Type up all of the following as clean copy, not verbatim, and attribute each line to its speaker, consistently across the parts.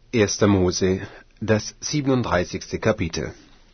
Speaker 1: 1. Mose, das 37. Kapitel.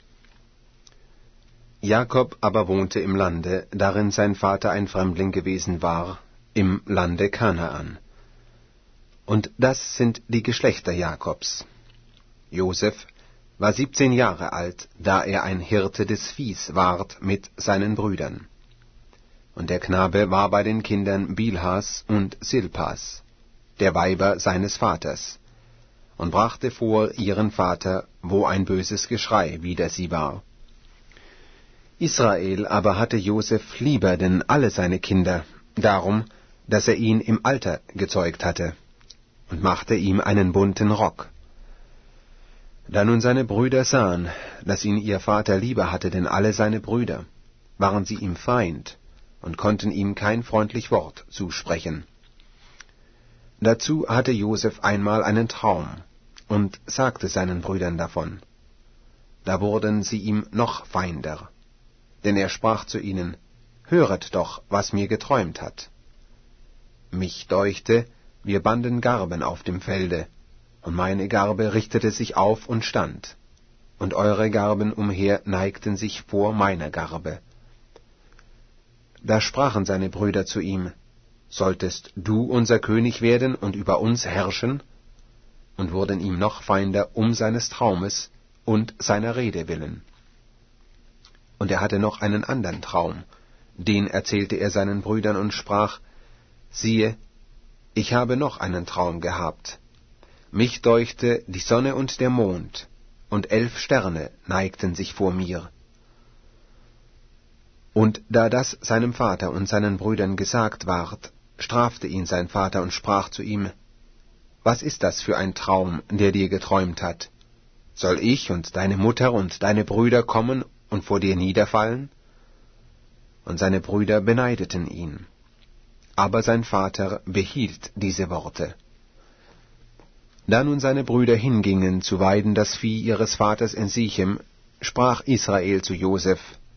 Speaker 1: Jakob aber wohnte im Lande, darin sein Vater ein Fremdling gewesen war, im Lande Kanaan. Und das sind die Geschlechter Jakobs. Josef war 17 Jahre alt, da er ein Hirte des Viehs ward mit seinen Brüdern. Und der Knabe war bei den Kindern Bilhas und Silpas, der Weiber seines Vaters, und brachte vor ihren Vater, wo ein böses Geschrei wider sie war. Israel aber hatte Josef lieber denn alle seine Kinder, darum, dass er ihn im Alter gezeugt hatte, und machte ihm einen bunten Rock. Da nun seine Brüder sahen, dass ihn ihr Vater lieber hatte denn alle seine Brüder, waren sie ihm Feind und konnten ihm kein freundlich Wort zusprechen. Dazu hatte Josef einmal einen Traum und sagte seinen Brüdern davon. Da wurden sie ihm noch feinder, denn er sprach zu ihnen: Höret doch, was mir geträumt hat. Mich deuchte, wir banden Garben auf dem Felde, und meine Garbe richtete sich auf und stand, und eure Garben umher neigten sich vor meiner Garbe. Da sprachen seine Brüder zu ihm: Solltest du unser König werden und über uns herrschen? Und wurden ihm noch feinder um seines Traumes und seiner Rede willen. Und er hatte noch einen andern Traum, den erzählte er seinen Brüdern und sprach: Siehe, ich habe noch einen Traum gehabt. Mich deuchte, die Sonne und der Mond und 11 Sterne neigten sich vor mir. Und da das seinem Vater und seinen Brüdern gesagt ward, strafte ihn sein Vater und sprach zu ihm: Was ist das für ein Traum, der dir geträumt hat? Soll ich und deine Mutter und deine Brüder kommen und vor dir niederfallen? Und seine Brüder beneideten ihn. Aber sein Vater behielt diese Worte. Da nun seine Brüder hingingen zu weiden das Vieh ihres Vaters in Sichem, sprach Israel zu Josef: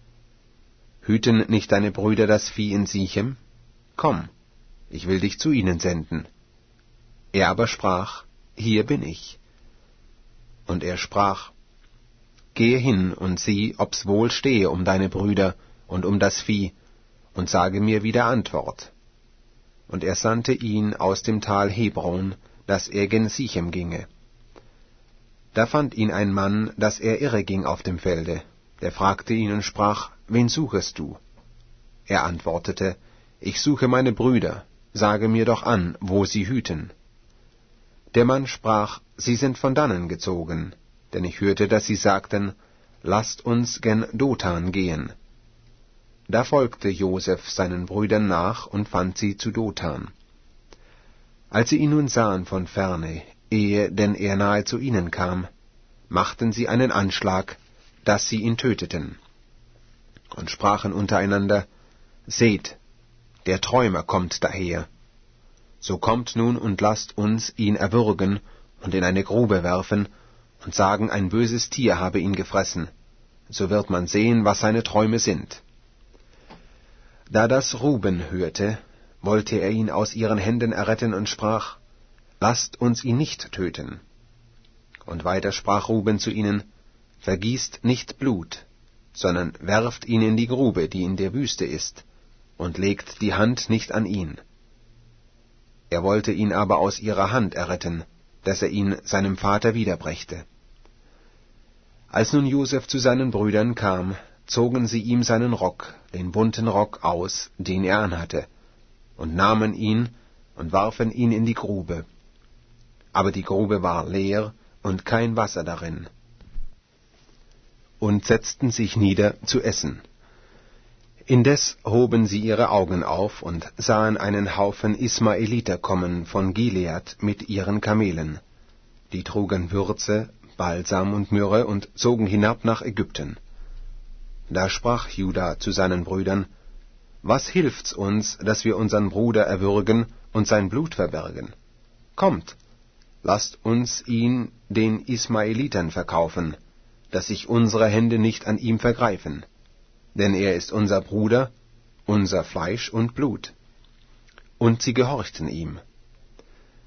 Speaker 1: Hüten nicht deine Brüder das Vieh in Sichem? Komm, ich will dich zu ihnen senden. Er aber sprach: Hier bin ich. Und er sprach: Gehe hin und sieh, ob's wohl stehe um deine Brüder und um das Vieh, und sage mir wieder Antwort. Und er sandte ihn aus dem Tal Hebron, dass er gen Sichem ginge. Da fand ihn ein Mann, dass er irre ging auf dem Felde. Der fragte ihn und sprach: Wen suchest du? Er antwortete: Ich suche meine Brüder, sage mir doch an, wo sie hüten. Der Mann sprach: Sie sind von dannen gezogen, denn ich hörte, dass sie sagten: Lasst uns gen Dothan gehen. Da folgte Josef seinen Brüdern nach und fand sie zu Dothan. Als sie ihn nun sahen von ferne, ehe denn er nahe zu ihnen kam, machten sie einen Anschlag, dass sie ihn töteten, und sprachen untereinander: Seht, der Träumer kommt daher. So kommt nun und lasst uns ihn erwürgen und in eine Grube werfen und sagen, ein böses Tier habe ihn gefressen. So wird man sehen, was seine Träume sind. Da das Ruben hörte, wollte er ihn aus ihren Händen erretten und sprach: Lasst uns ihn nicht töten. Und weiter sprach Ruben zu ihnen: Vergießt nicht Blut, sondern werft ihn in die Grube, die in der Wüste ist, und legt die Hand nicht an ihn. Er wollte ihn aber aus ihrer Hand erretten, dass er ihn seinem Vater wiederbrächte. Als nun Josef zu seinen Brüdern kam, zogen sie ihm seinen Rock, den bunten Rock, aus, den er anhatte, und nahmen ihn und warfen ihn in die Grube. Aber die Grube war leer und kein Wasser darin. Und setzten sich nieder zu essen. Indes hoben sie ihre Augen auf und sahen einen Haufen Ismaeliter kommen von Gilead mit ihren Kamelen. Die trugen Würze, Balsam und Myrrhe und zogen hinab nach Ägypten. Da sprach Juda zu seinen Brüdern: Was hilft's uns, dass wir unseren Bruder erwürgen und sein Blut verbergen? Kommt, lasst uns ihn den Ismaelitern verkaufen, dass sich unsere Hände nicht an ihm vergreifen. Denn er ist unser Bruder, unser Fleisch und Blut. Und sie gehorchten ihm.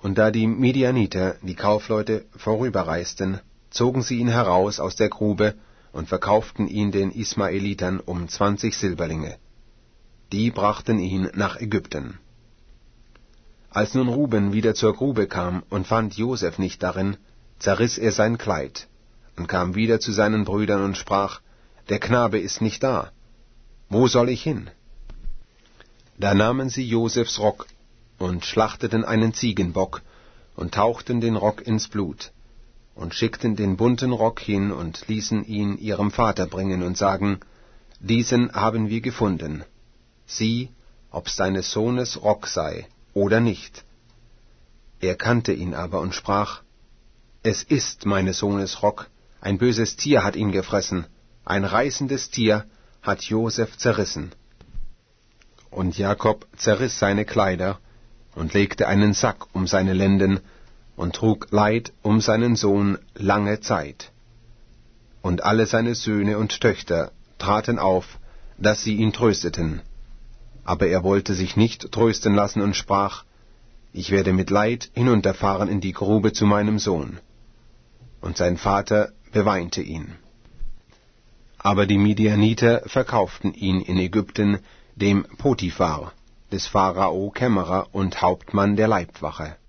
Speaker 1: Und da die Midianiter, die Kaufleute, vorüberreisten, zogen sie ihn heraus aus der Grube und verkauften ihn den Ismaelitern um 20 Silberlinge. Die brachten ihn nach Ägypten. Als nun Ruben wieder zur Grube kam und fand Josef nicht darin, zerriss er sein Kleid und kam wieder zu seinen Brüdern und sprach: Der Knabe ist nicht da. Wo soll ich hin? Da nahmen sie Josefs Rock und schlachteten einen Ziegenbock und tauchten den Rock ins Blut und schickten den bunten Rock hin und ließen ihn ihrem Vater bringen und sagen: Diesen haben wir gefunden. Sieh, ob's deines Sohnes Rock sei oder nicht. Er kannte ihn aber und sprach: Es ist meines Sohnes Rock, ein böses Tier hat ihn gefressen, ein reißendes Tier hat Josef zerrissen. Und Jakob zerriss seine Kleider und legte einen Sack um seine Lenden und trug Leid um seinen Sohn lange Zeit. Und alle seine Söhne und Töchter traten auf, dass sie ihn trösteten. Aber er wollte sich nicht trösten lassen und sprach: Ich werde mit Leid hinunterfahren in die Grube zu meinem Sohn. Und sein Vater beweinte ihn. Aber die Midianiter verkauften ihn in Ägypten dem Potiphar, des Pharao Kämmerer und Hauptmann der Leibwache.